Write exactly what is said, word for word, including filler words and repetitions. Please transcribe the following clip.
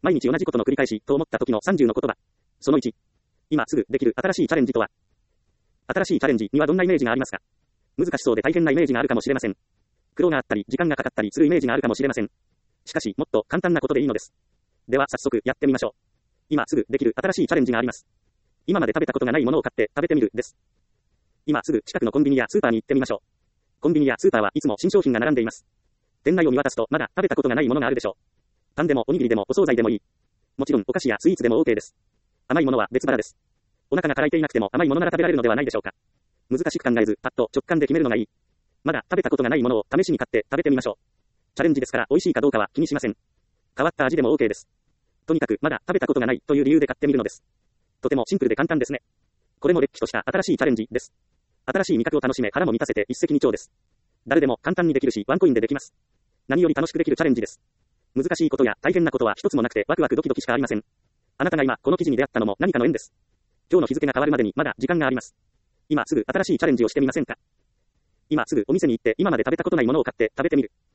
毎日同じことの繰り返しと思った時のさんじゅうの言葉。そのいち。今すぐできる新しいチャレンジとは。新しいチャレンジにはどんなイメージがありますか？難しそうで大変なイメージがあるかもしれません。苦労があったり、時間がかかったりするイメージがあるかもしれません。しかし、もっと簡単なことでいいのです。では早速やってみましょう。今すぐできる新しいチャレンジがあります。今まで食べたことがないものを買って食べてみるです。今すぐ近くのコンビニやスーパーに行ってみましょう。コンビニやスーパーはいつも新商品が並んでいます。店内を見渡すとまだ食べたことがないものがあるでしょう。パンでもおにぎりでもお惣菜でもいい。もちろんお菓子やスイーツでも OK です。甘いものは別腹です。お腹が空いていなくても甘いものなら食べられるのではないでしょうか。難しく考えずパッと直感で決めるのがいい。まだ食べたことがないものを試しに買って食べてみましょう。チャレンジですから美味しいかどうかは気にしません。変わった味でも OK です。とにかくまだ食べたことがないという理由で買ってみるのです。とてもシンプルで簡単ですね。これもれっきとした新しいチャレンジです。新しい味覚を楽しめ腹も満たせて一石二鳥です。誰でも簡単にできるしワンコインでできます。何より楽しくできるチャレンジです。難しいことや大変なことは一つもなくてワクワクドキドキしかありません。あなたが今この記事に出会ったのも何かの縁です。今日の日付が変わるまでにまだ時間があります。今すぐ新しいチャレンジをしてみませんか？今すぐお店に行って今まで食べたことないものを買って食べてみる。